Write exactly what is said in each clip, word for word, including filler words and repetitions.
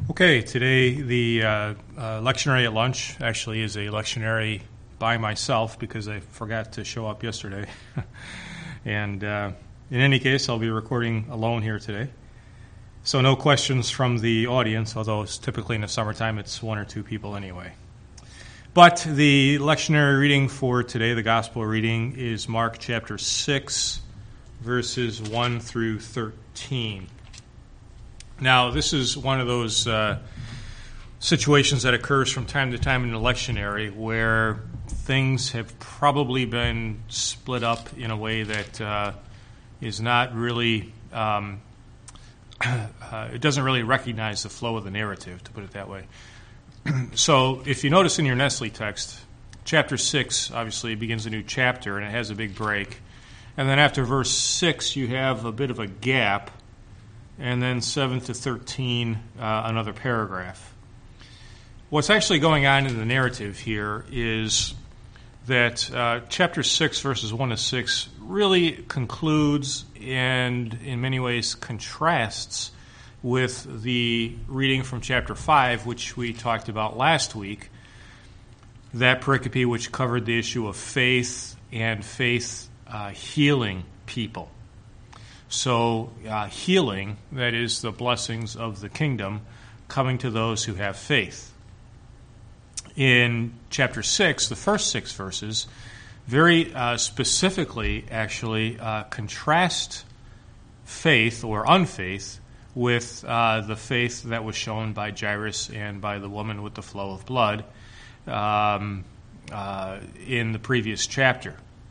Okay, today the uh, uh, lectionary at lunch actually is a lectionary by myself because I forgot to show up yesterday. and uh, in any case, I'll be recording alone here today. So no questions from the audience, although it's typically in the summertime it's one or two people anyway. But the lectionary reading for today, the gospel reading, is Mark chapter six, verses one through thirteen. Now, this is one of those uh, situations that occurs from time to time in the lectionary where things have probably been split up in a way that uh, is not really, um, uh, it doesn't really recognize the flow of the narrative, to put it that way. So, if you notice in your Nestle text, chapter six obviously begins a new chapter and it has a big break. And then after verse six, you have a bit of a gap. And then seven to thirteen, uh, another paragraph. What's actually going on in the narrative here is that uh, chapter six, verses one to six, really concludes and in many ways contrasts with the reading from chapter five, which we talked about last week, that pericope which covered the issue of faith and faith uh, healing people. So uh, healing, that is the blessings of the kingdom, coming to those who have faith. In chapter six, the first six verses, very uh, specifically actually uh, contrast faith or unfaith with uh, the faith that was shown by Jairus and by the woman with the flow of blood um, uh, in the previous chapter.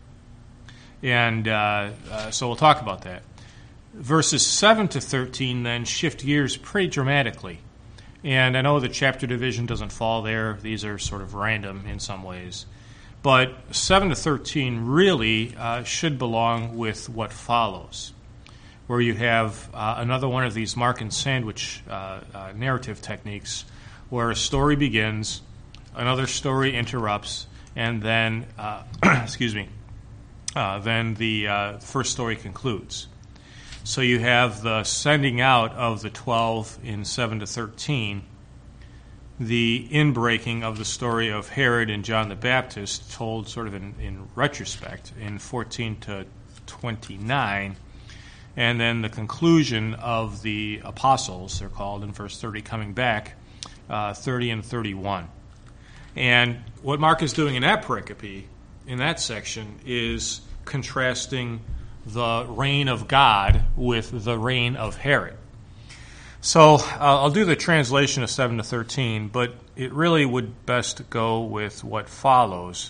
And uh, uh, so we'll talk about that. Verses seven to thirteen then shift gears pretty dramatically. And I know the chapter division doesn't fall there. These are sort of random in some ways. But seven to thirteen really uh, should belong with what follows, where you have uh, another one of these Mark and Sandwich uh, uh, narrative techniques where a story begins, another story interrupts, and then, uh, excuse me, uh, then the uh, first story concludes. So you have the sending out of the twelve in seven to thirteen, the inbreaking of the story of Herod and John the Baptist, told sort of in, in retrospect in fourteen to twenty-nine, and then the conclusion of the apostles, they're called, in verse thirty, coming back, uh, thirty and thirty-one. And what Mark is doing in that pericope, in that section, is contrasting the reign of God with the reign of Herod. So uh, I'll do the translation of seven to thirteen, but it really would best go with what follows.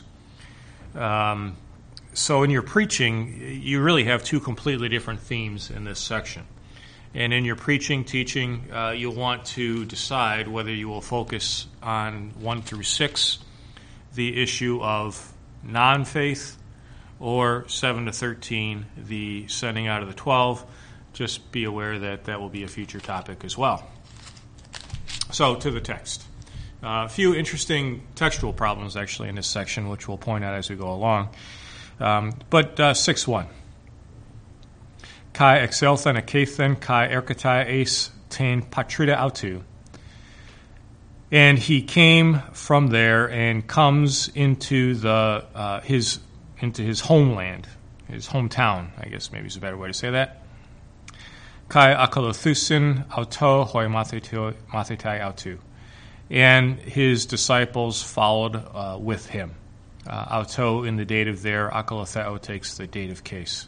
Um, so in your preaching, you really have two completely different themes in this section. And in your preaching, teaching, uh, you'll want to decide whether you will focus on one through six, the issue of non-faith, or seven to thirteen, the sending out of the twelve. Just be aware that that will be a future topic as well. So, to the text. Uh, a few interesting textual problems, actually, in this section, which we'll point out as we go along. Um, but uh, six one. Kai exelthen akathen kai erkatai ace tain patrida autu. And he came from there and comes into the uh, his into his homeland, his hometown, I guess maybe is a better way to say that. Kai akalothusin auto hoi mathetai autu. And his disciples followed uh, with him. Uh, auto in the dative there, akalotheo takes the dative case.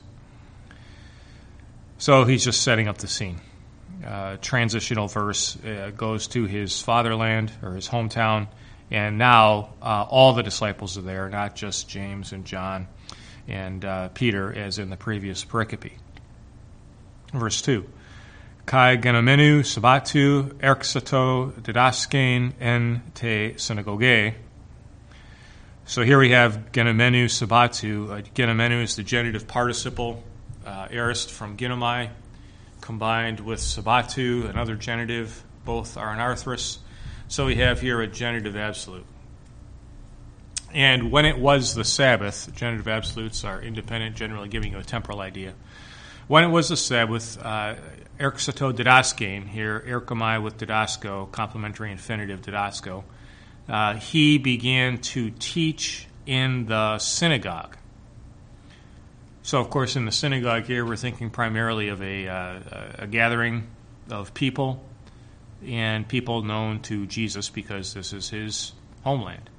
So he's just setting up the scene. Uh, transitional verse uh, goes to his fatherland or his hometown, and now uh, all the disciples are there, not just James and John and uh, Peter, as in the previous pericope. Verse two. Kai genomenu sabatu erxato didaskein en te synagoge. So here we have genomenu sabatu. Uh, genomenu is the genitive participle, uh, aorist from ginomai, combined with sabatu, another genitive. Both are an arthrous. So we have here a genitive absolute. And when it was the Sabbath, genitive absolutes are independent, generally giving you a temporal idea. When it was the Sabbath, uh, erxato didaskein, here erchomai with didasko, complementary infinitive didasko, uh, he began to teach in the synagogue. So, of course, in the synagogue here, we're thinking primarily of a, uh, a gathering of people, and people known to Jesus because this is his homeland.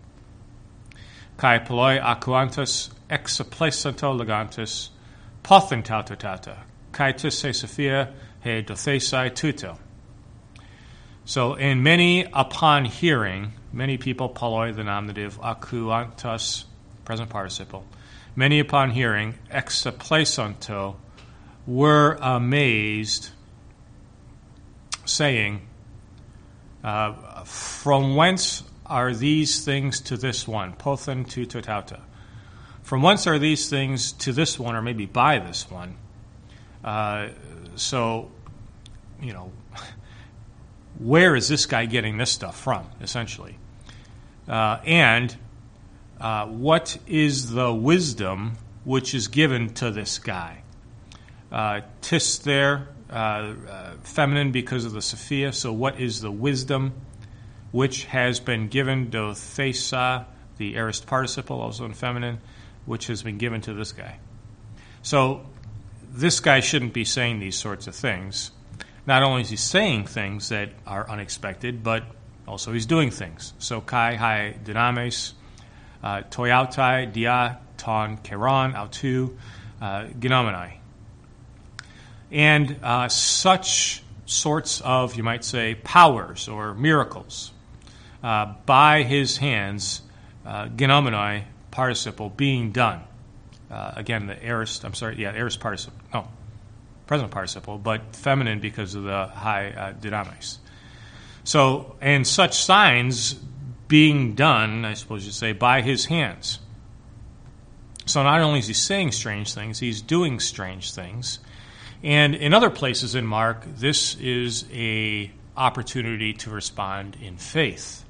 Kai poloi akuantus exaplasanto legantus pothintautotata, kai tis se sophia he dothesai tuto. So, and many upon hearing, many people, poloi, the nominative, akuantus, present participle, many upon hearing, exaplasanto, were amazed, saying, uh, from whence are these things to this one? Pothen to totauta. From whence are these things to this one, or maybe by this one? Uh, so, you know, where is this guy getting this stuff from, essentially? Uh, and uh, what is the wisdom which is given to this guy? Uh, tis there, uh, uh, feminine because of the Sophia, so what is the wisdom which has been given, do thesa, the aorist participle, also in feminine, which has been given to this guy. So this guy shouldn't be saying these sorts of things. Not only is he saying things that are unexpected, but also he's doing things. So kai hai dynames, uh, toiautai dia ton keron autu uh, genomenai. And uh, such sorts of, you might say, powers or miracles uh, by his hands, uh, genomenai participle being done. Uh, again, the aorist, I'm sorry, yeah, aorist participle, no, present participle, but feminine because of the high uh, dynamis. So, and such signs being done, I suppose you'd say, by his hands. So not only is he saying strange things, he's doing strange things. And in other places in Mark, this is a opportunity to respond in faith.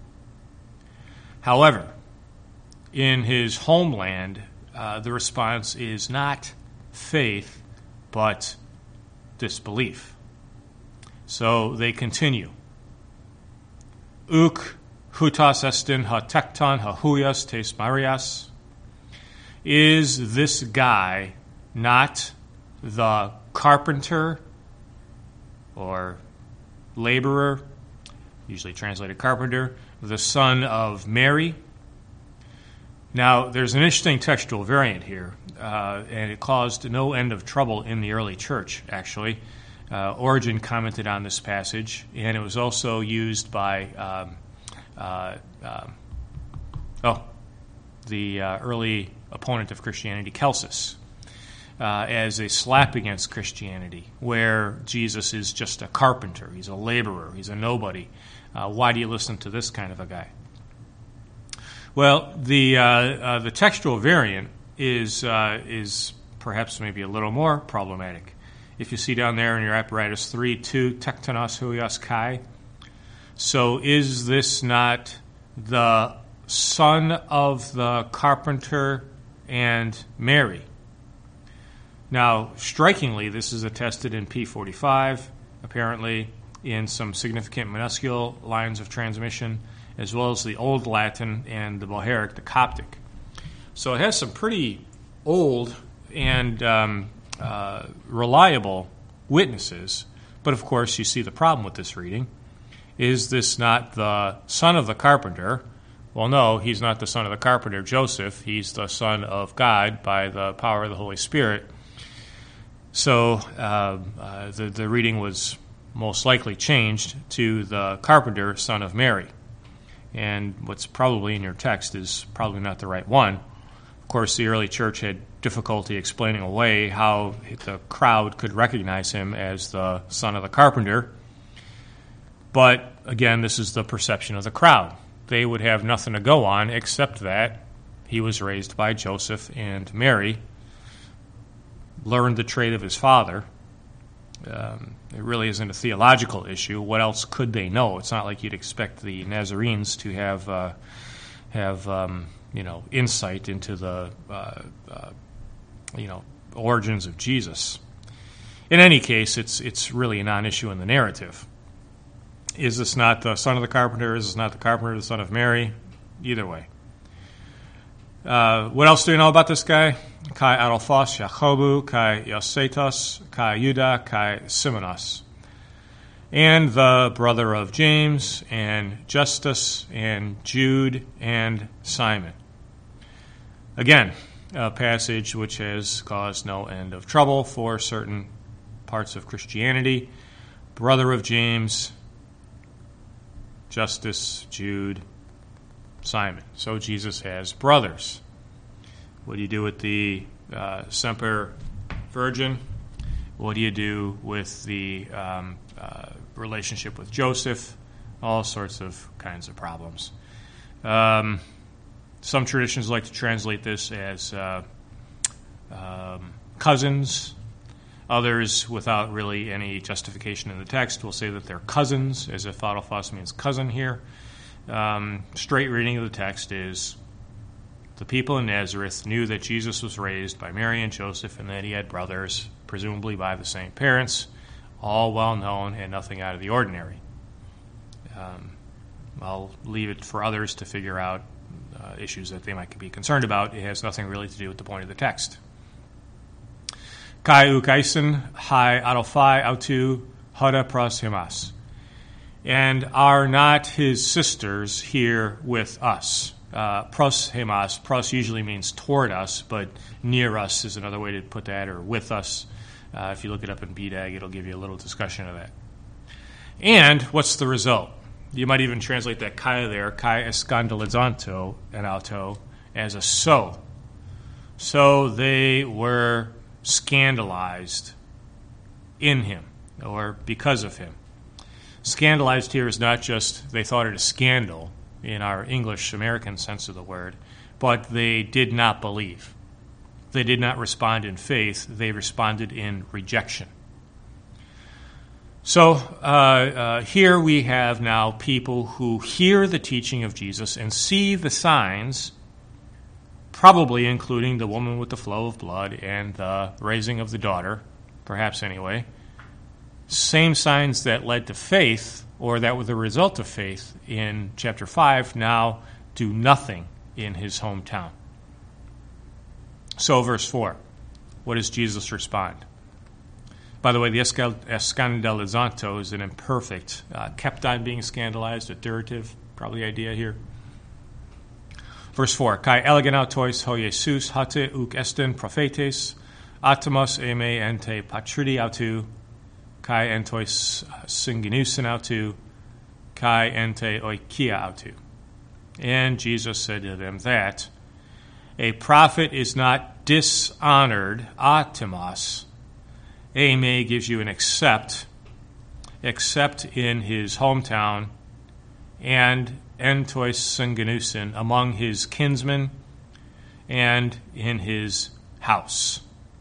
However, in his homeland, uh, the response is not faith, but disbelief. So they continue. Uk hutas estin ha tekton ha huyas tes marias. Is this guy not the carpenter or laborer, usually translated carpenter, the son of Mary? Now, there's an interesting textual variant here, uh, and it caused no end of trouble in the early church, actually. Uh, Origen commented on this passage, and it was also used by um, uh, uh, oh, the uh, early opponent of Christianity, Celsus, uh, as a slap against Christianity, where Jesus is just a carpenter, he's a laborer, he's a nobody. Uh, why do you listen to this kind of a guy? Well, the uh, uh, the textual variant is uh, is perhaps maybe a little more problematic. If you see down there in your apparatus three two tektonos huios kai, so is this not the son of the carpenter and Mary? Now, strikingly, this is attested in P forty-five, apparently in some significant minuscule lines of transmission, as well as the Old Latin and the Bohairic, the Coptic. So it has some pretty old and um, uh, reliable witnesses, but of course you see the problem with this reading. Is this not the son of the carpenter? Well, no, he's not the son of the carpenter, Joseph. He's the son of God by the power of the Holy Spirit. So uh, uh, the, the reading was most likely changed to the carpenter, son of Mary. And what's probably in your text is probably not the right one. Of course, the early church had difficulty explaining away how the crowd could recognize him as the son of the carpenter. But, again, this is the perception of the crowd. They would have nothing to go on except that he was raised by Joseph and Mary, learned the trade of his father. Um, it really isn't a theological issue. What else could they know? It's not like you'd expect the Nazarenes to have uh, have um, you know insight into the uh, uh, you know origins of Jesus. In any case, it's it's really a non-issue in the narrative. Is this not the son of the carpenter? Is this not the carpenter, the son of Mary? Either way. Uh, what else do we know about this guy? Kai Adolphos, Jacobu, Kai Yosetos, Kai Judah, Kai Simonos. And the brother of James, and Justus, and Jude, and Simon. Again, a passage which has caused no end of trouble for certain parts of Christianity. Brother of James, Justus, Jude, Simon. So Jesus has brothers. What do you do with the uh, Semper Virgin? What do you do with the um, uh, relationship with Joseph? All sorts of kinds of problems. Um, some traditions like to translate this as uh, um, cousins. Others, without really any justification in the text, will say that they're cousins, as if Adolphos means cousin here. Um, straight reading of the text is, the people in Nazareth knew that Jesus was raised by Mary and Joseph and that he had brothers, presumably by the same parents, all well known and nothing out of the ordinary. Um, I'll leave it for others to figure out uh, issues that they might be concerned about. It has nothing really to do with the point of the text. Kai ukaisen hai adelphai autu hada pros himas. And are not his sisters here with us? Uh, pros himas, pros usually means toward us, but near us is another way to put that, or with us. Uh, if you look it up in B D A G, it'll give you a little discussion of that. And what's the result? You might even translate that kai there, kai escandalizanto and auto, as a so. So they were scandalized in him, or because of him. Scandalized here is not just they thought it a scandal in our English American sense of the word, but they did not believe. They did not respond in faith. They responded in rejection. So uh, uh, here we have now people who hear the teaching of Jesus and see the signs, probably including the woman with the flow of blood and the raising of the daughter, perhaps anyway. Same signs that led to faith, or that were the result of faith in chapter five, now do nothing in his hometown. So verse four, what does Jesus respond? By the way, the escandalizanto is an imperfect, uh, kept on being scandalized, a durative, probably idea here. Verse four, Kai eleganautois ho Jesus hate uk esten prophetes, atomos eme ente patridi autu, Kai entois syngenusen autu, kai ente oikia autu. And Jesus said to them that a prophet is not dishonored, atomos. Eme gives you an except, except in his hometown, and entois syngenusen, among his kinsmen, and in his house.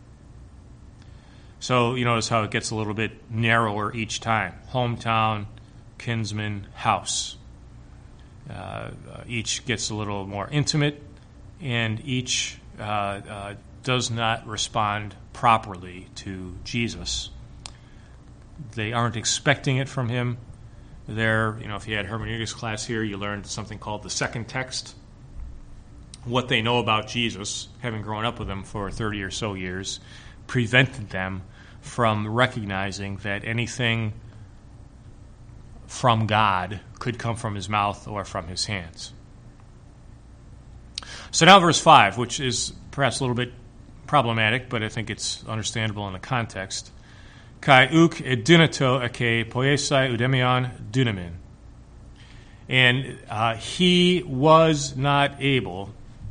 So you notice how it gets a little bit narrower each time. Hometown, kinsman, house. Uh, each gets a little more intimate, and each uh, uh, does not respond properly to Jesus. They aren't expecting it from him. They're, you know, if you had hermeneutics class here, you learned something called the second text. What they know about Jesus, having grown up with him for thirty or so years, prevented them from recognizing that anything from God could come from his mouth or from his hands. So now verse five, which is perhaps a little bit problematic, but I think it's understandable in the context. Kai uk edunato ake poiesai udemion dunamin. And uh, he was not able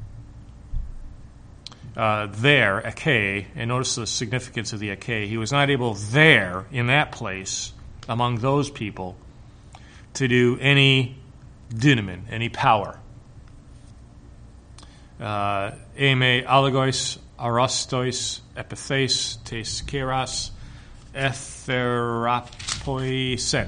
uh, there, ake, and notice the significance of the ake, he was not able there, in that place, among those people, to do any dunamin, any power. Uh, Eme allogois arastois epithes tes keras etherapoisen.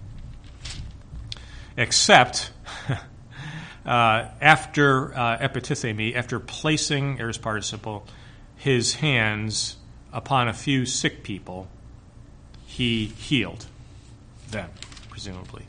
Except uh, after uh, epitithemi, after placing, aorist participle, his hands upon a few sick people he healed them, presumably.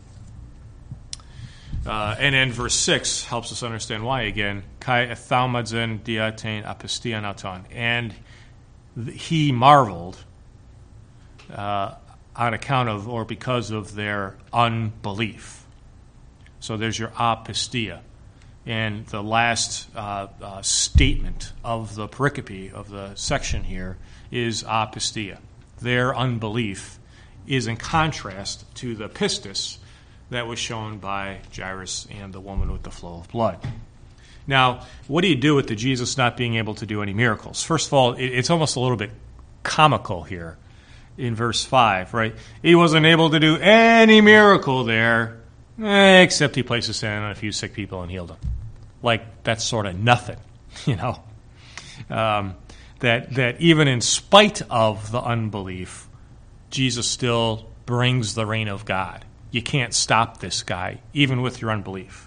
Uh, and then verse six helps us understand why again. Kai ethaumadzen diatein apistianaton. And he marveled uh, on account of or because of their unbelief. So there's your apistia. And the last uh, uh, statement of the pericope of the section here is apistia. Their unbelief is in contrast to the pistis that was shown by Jairus and the woman with the flow of blood. Now, what do you do with the Jesus not being able to do any miracles? First of all, it's almost a little bit comical here in verse five, right? He wasn't able to do any miracle there, eh, except he placed his hand on a few sick people and healed them. Like, that's sort of nothing, you know? Um, that that even in spite of the unbelief, Jesus still brings the reign of God. You can't stop this guy, even with your unbelief.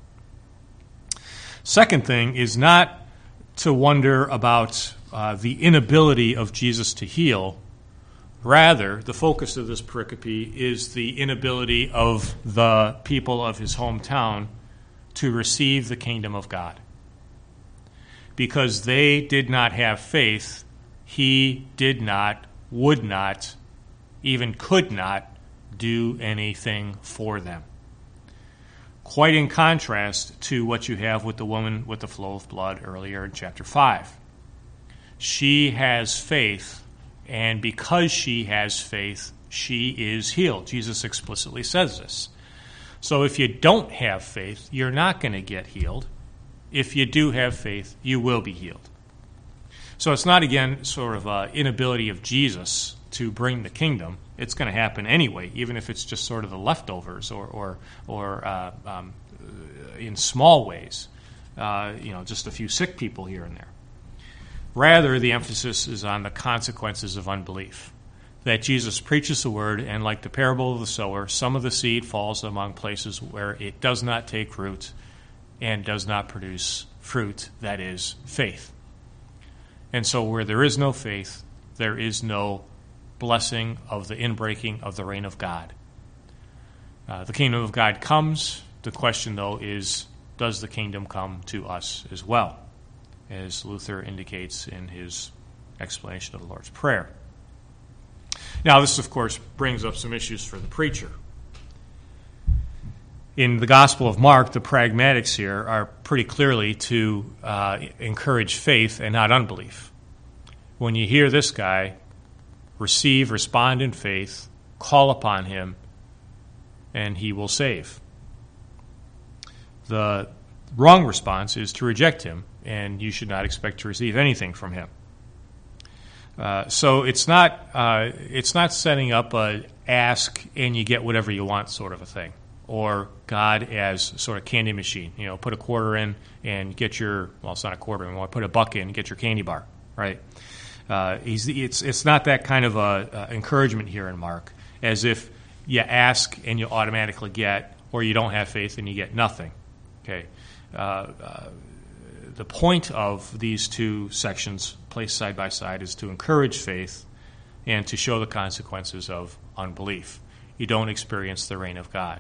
Second thing is not to wonder about uh, the inability of Jesus to heal. Rather, the focus of this pericope is the inability of the people of his hometown to receive the kingdom of God. Because they did not have faith, he did not, would not, even could not do anything for them. Quite in contrast to what you have with the woman with the flow of blood earlier in chapter five. She has faith, and because she has faith, she is healed. Jesus explicitly says this. So if you don't have faith, you're not going to get healed. If you do have faith, you will be healed. So it's not, again, sort of an inability of Jesus to bring the kingdom. It's going to happen anyway, even if it's just sort of the leftovers or or, or uh, um, in small ways, uh, you know, just a few sick people here and there. Rather, the emphasis is on the consequences of unbelief. That Jesus preaches the word, and like the parable of the sower, some of the seed falls among places where it does not take root and does not produce fruit, that is, faith. And so where there is no faith, there is no blessing of the inbreaking of the reign of God. Uh, the kingdom of God comes. The question, though, is, does the kingdom come to us as well? As Luther indicates in his explanation of the Lord's Prayer. Now, this, of course, brings up some issues for the preacher. In the Gospel of Mark, the pragmatics here are pretty clearly to uh, encourage faith and not unbelief. When you hear this guy, receive, respond in faith, call upon him, and he will save. The wrong response is to reject him, and you should not expect to receive anything from him. Uh, so it's not uh, it's not setting up a ask and you get whatever you want sort of a thing, or God as sort of candy machine. You know, put a quarter in and get your well, it's not a quarter in. Put a buck in and get your candy bar, right? Uh, he's it's it's not that kind of a, a encouragement here in Mark, as if you ask and you automatically get, or you don't have faith and you get nothing. Okay. Uh, uh, the point of these two sections placed side by side is to encourage faith and to show the consequences of unbelief. You don't experience the reign of God.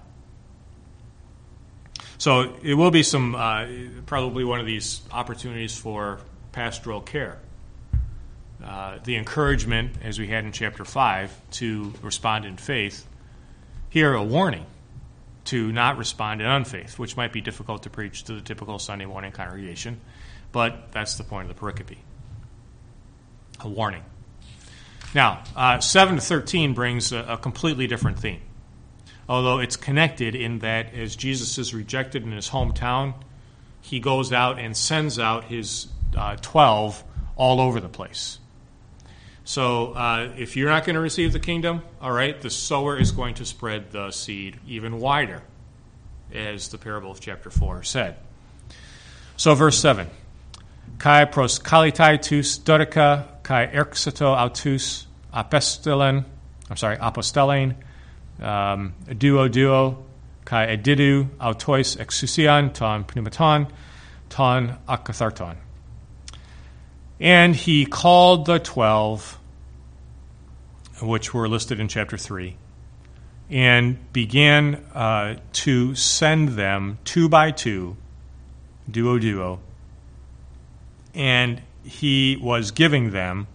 So it will be some, uh, probably one of these opportunities for pastoral care. Uh, the encouragement, as we had in chapter five, to respond in faith. Here, a warning to not respond in unfaith, which might be difficult to preach to the typical Sunday morning congregation, but that's the point of the pericope. A warning. Now, uh, seven to thirteen brings a, a completely different theme, although it's connected in that as Jesus is rejected in his hometown, he goes out and sends out his uh, twelve all over the place. So uh, if you're not going to receive the kingdom, all right, the sower is going to spread the seed even wider, as the parable of chapter four said. So verse seven. Kai proskalitai tus dodica, kai erxito autus apostelen, I'm sorry, apostelen, um, duo duo, kai edidu autois exousian ton pneumaton, ton akatharton. And he called the twelve which were listed in chapter three, and began uh, to send them two by two, duo duo, and he was giving them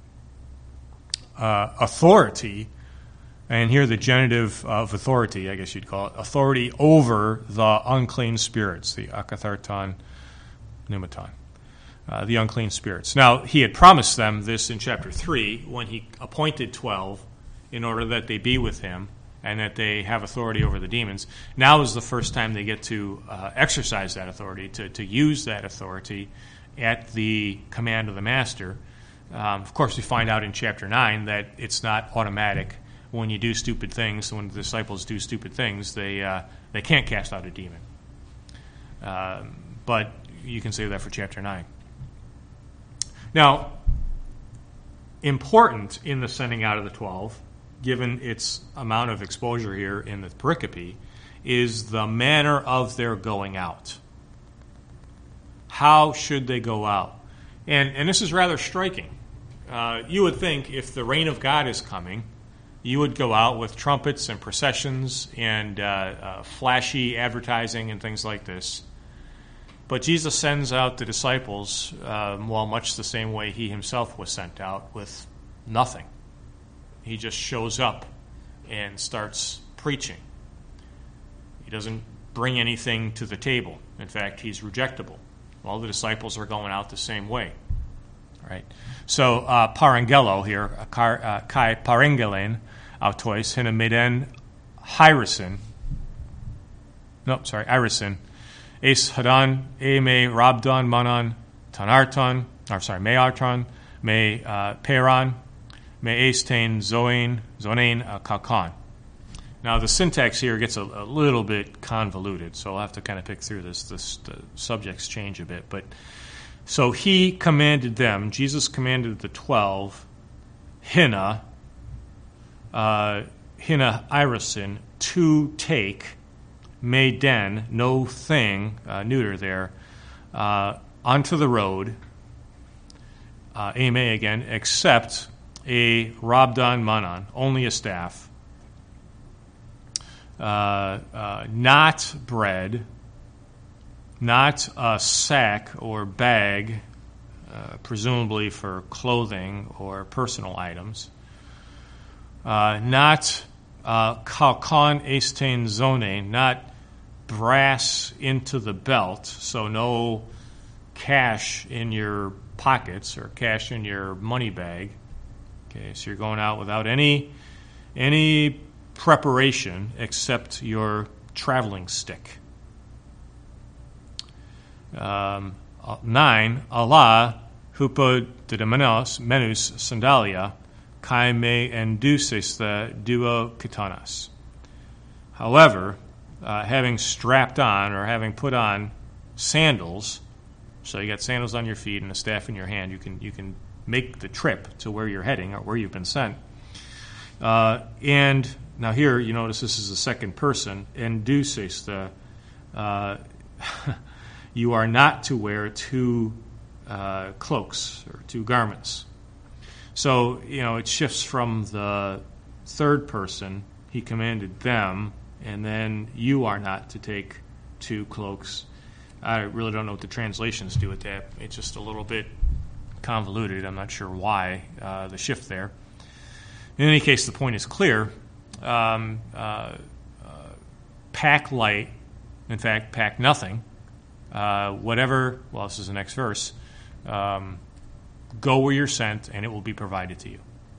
uh, authority, and here the genitive of authority, I guess you'd call it, authority over the unclean spirits, the akatharton pneumaton, uh, the unclean spirits. Now, he had promised them this in chapter three when he appointed twelve in order that they be with him and that they have authority over the demons. Now is the first time they get to uh, exercise that authority, to, to use that authority at the command of the master. Um, of course, we find out in chapter nine that it's not automatic. When you do stupid things, when the disciples do stupid things, they uh, they can't cast out a demon. Uh, but you can say that for chapter nine. Now, important in the sending out of the twelve, given its amount of exposure here in the pericope, is the manner of their going out. How should they go out? And, and this is rather striking. Uh, you would think if the reign of God is coming, you would go out with trumpets and processions and uh, uh, flashy advertising and things like this. But Jesus sends out the disciples, uh, well, much the same way he himself was sent out, with nothing. He just shows up and starts preaching. He doesn't bring anything to the table. In fact, he's rejectable. All the disciples are going out the same way. Right? So, uh, parangelo here, uh, kai parangelen, autois, hinamiden, hyrison, no, sorry, irison, es hadan, e me rabdon manon, tanarton, or sorry, mearton, me uh, peron, me estain zoin, zonain uh, kalkon. Now, the syntax here gets a, a little bit convoluted, so I'll have to kind of pick through this. This the subjects change a bit, but so he commanded them. Jesus commanded the twelve, hina, uh, hina irison, to take, meiden, no thing, uh, neuter there, uh, onto the road. Uh, ame again, except a rabdan manon, only a staff. Uh, uh, not bread, not a sack or bag, uh, presumably for clothing or personal items, uh, not uh, kalkon estain zone, not brass into the belt, so no cash in your pockets or cash in your money bag. Okay, so you're going out without any any preparation except your traveling stick. Um, nine, Allah hupodidomenos menus sandalia kai me enduces the duo katanas. However, uh, having strapped on or having put on sandals, so you got sandals on your feet and a staff in your hand, you can you can make the trip to where you're heading or where you've been sent. Uh, and now here, you notice this is the second person. Enduces the, uh, you are not to wear two uh, cloaks or two garments. So, you know, it shifts from the third person, he commanded them, and then you are not to take two cloaks. I really don't know what the translations do with that. It's just a little bit convoluted. I'm not sure why uh, the shift there. In any case, the point is clear. Um, uh, uh, pack light, in fact, pack nothing. Uh, whatever, well, this is the next verse. Um, go where you're sent, and it will be provided to you.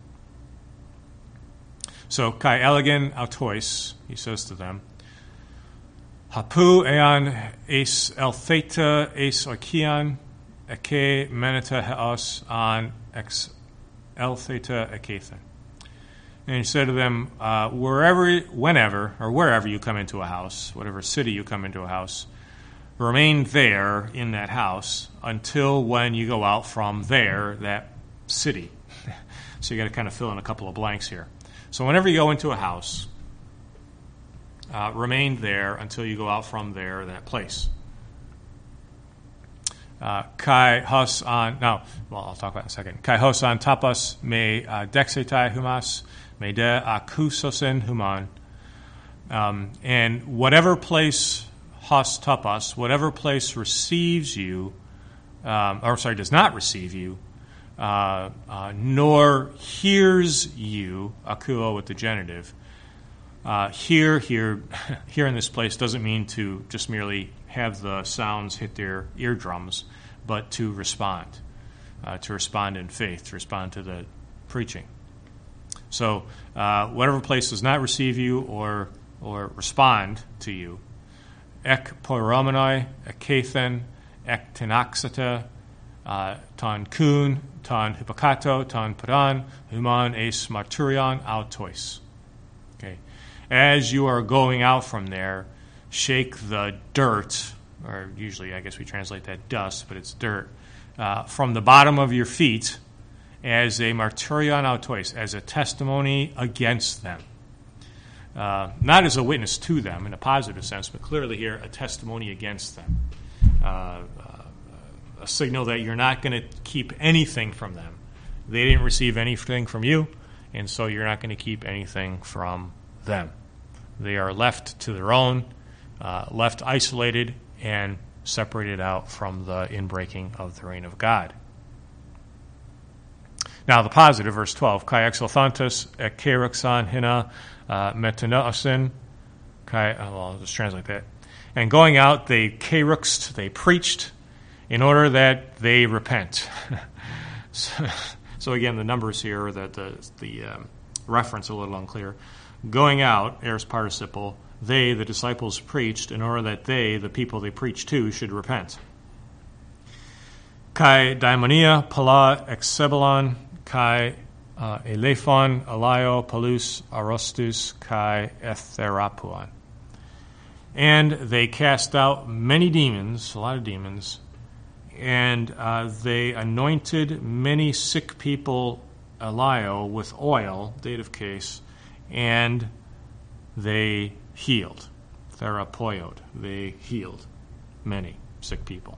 So, kai elegant autois, he says to them, hapu ean es eltheta es okian eke meneta heos an ex eltheta ekethan. And he said to them, uh, wherever, whenever, or wherever you come into a house, whatever city you come into a house, remain there in that house until when you go out from there, that city. So you got to kind of fill in a couple of blanks here. So whenever you go into a house, uh, remain there until you go out from there, that place. Uh, Uh, kai hos an, no, well, I'll talk about it in a second. Kai hos an tapas me uh, dexetai humas, me de akusosen human. Um, and whatever place hos tapas, whatever place receives you, um, or sorry, does not receive you, uh, uh, nor hears you, akuo with the genitive. Uh, hear, here, here in this place doesn't mean to just merely have the sounds hit their eardrums, but to respond, uh, to respond in faith, to respond to the preaching. So, uh, whatever place does not receive you or or respond to you, ek poromenoi, ekathen, ek tenaxata, uh, ton kun, ton hypokato, ton padan, human es marturion autois. Okay. As you are going out from there, shake the dirt, or usually I guess we translate that dust, but it's dirt, uh, from the bottom of your feet as a marturion autois, as a testimony against them. Uh, not as a witness to them in a positive sense, but clearly here a testimony against them. Uh, uh, a signal that you're not going to keep anything from them. They didn't receive anything from you, and so you're not going to keep anything from them. They are left to their own, uh, left isolated, and separated out from the inbreaking of the reign of God. Now the positive, verse twelve, kai exultantes ek kerexan hina metanoasin, kai, well, I'll just translate that. And going out, they keruxed, they preached, in order that they repent. so, so again, the numbers here, the, the, the um, reference a little unclear. Going out, aorist participle, they, the disciples, preached in order that they, the people they preached to, should repent. Kai daimonia pala exebelon, kai uh, elephon alaio palus arostus, kai etherapuon. And they cast out many demons, a lot of demons, and uh, they anointed many sick people alaio with oil, dative case, and they healed. Therapoiod. They healed many sick people.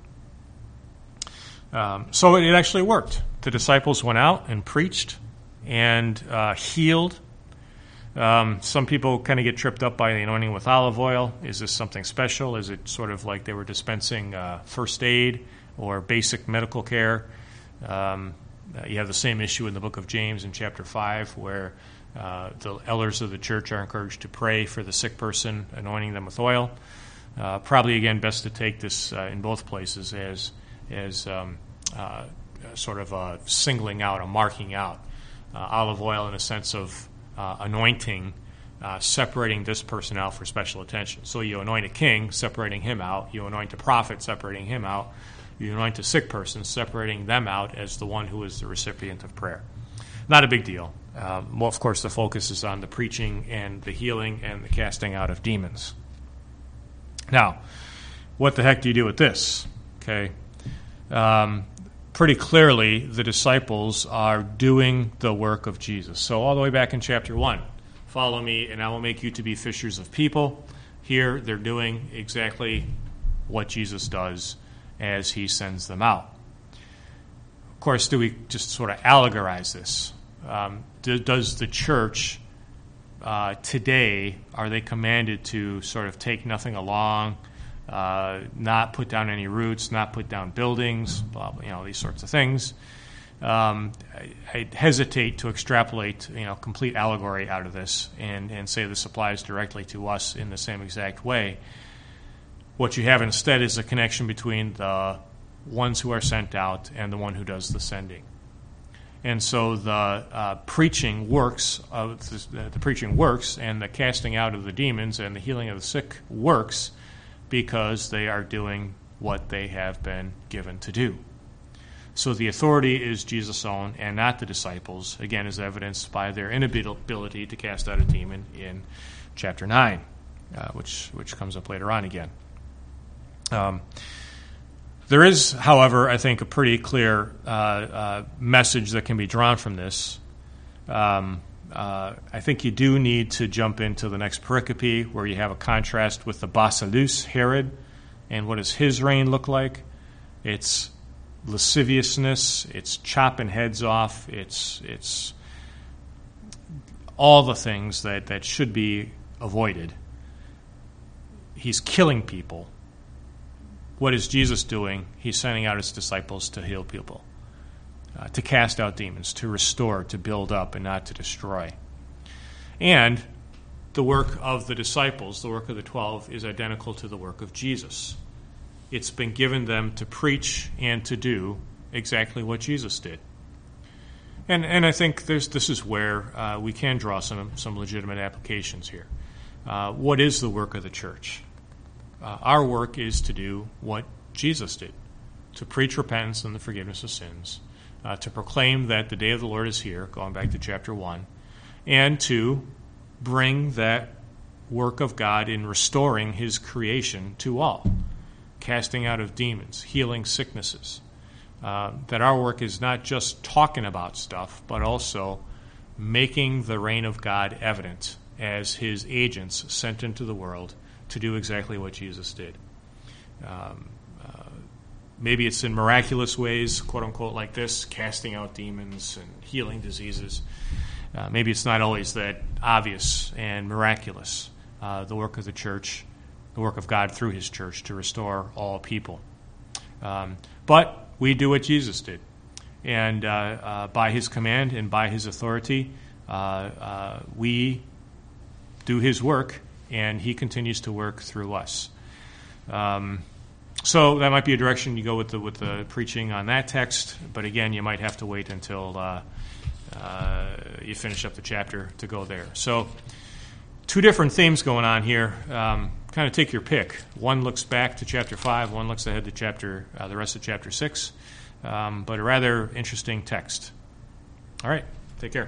Um, so it, it actually worked. The disciples went out and preached and uh, healed. Um, some people kind of get tripped up by the anointing with olive oil. Is this something special? Is it sort of like they were dispensing uh, first aid or basic medical care? Um, you have the same issue in the book of James in chapter five where Uh, the elders of the church are encouraged to pray for the sick person, anointing them with oil. Uh, probably, again, best to take this uh, in both places as as um, uh, sort of a singling out, a marking out. Uh, olive oil in a sense of uh, anointing, uh, separating this person out for special attention. So you anoint a king, separating him out. You anoint a prophet, separating him out. You anoint a sick person, separating them out as the one who is the recipient of prayer. Not a big deal. Um, well, of course, the focus is on the preaching and the healing and the casting out of demons. Now, what the heck do you do with this? Okay, um, pretty clearly, the disciples are doing the work of Jesus. So all the way back in chapter one, follow me, and I will make you to be fishers of people. Here, they're doing exactly what Jesus does as he sends them out. Of course, do we just sort of allegorize this? Um, do, does the church uh, today, are they commanded to sort of take nothing along, uh, not put down any roots, not put down buildings, blah, blah, you know, these sorts of things? Um, I, I hesitate to extrapolate, you know, complete allegory out of this and, and say this applies directly to us in the same exact way. What you have instead is a connection between the ones who are sent out and the one who does the sending. And so the uh, preaching works, of the, the preaching works, and the casting out of the demons and the healing of the sick works because they are doing what they have been given to do. So the authority is Jesus' own and not the disciples, again, as evidenced by their inability to cast out a demon in chapter nine, uh, which which comes up later on again. Um, There is, however, I think, a pretty clear uh, uh, message that can be drawn from this. Um, uh, I think you do need to jump into the next pericope where you have a contrast with the Basileus, Herod, and what does his reign look like. It's lasciviousness. It's chopping heads off. It's it's all the things that, that should be avoided. He's killing people. What is Jesus doing? He's sending out his disciples to heal people, uh, to cast out demons, to restore, to build up, and not to destroy. And the work of the disciples, the work of the twelve, is identical to the work of Jesus. It's been given them to preach and to do exactly what Jesus did. And and I think there's, this is where uh, we can draw some, some legitimate applications here. Uh, what is the work of the church? Uh, our work is to do what Jesus did, to preach repentance and the forgiveness of sins, uh, to proclaim that the day of the Lord is here, going back to chapter one, and to bring that work of God in restoring his creation to all, casting out of demons, healing sicknesses. Uh, that our work is not just talking about stuff, but also making the reign of God evident as his agents sent into the world to do exactly what Jesus did. Um, uh, maybe it's in miraculous ways, quote unquote, like this, casting out demons and healing diseases. Uh, maybe it's not always that obvious and miraculous, uh, the work of the church, the work of God through his church to restore all people. Um, but we do what Jesus did. And uh, uh, by his command and by his authority, uh, uh, we do his work, and he continues to work through us. Um, so that might be a direction you go with the with the preaching on that text, but again, you might have to wait until uh, uh, you finish up the chapter to go there. So two different themes going on here. Um, kind of take your pick. One looks back to chapter five, one looks ahead to chapter uh, the rest of chapter six, um, but a rather interesting text. All right, take care.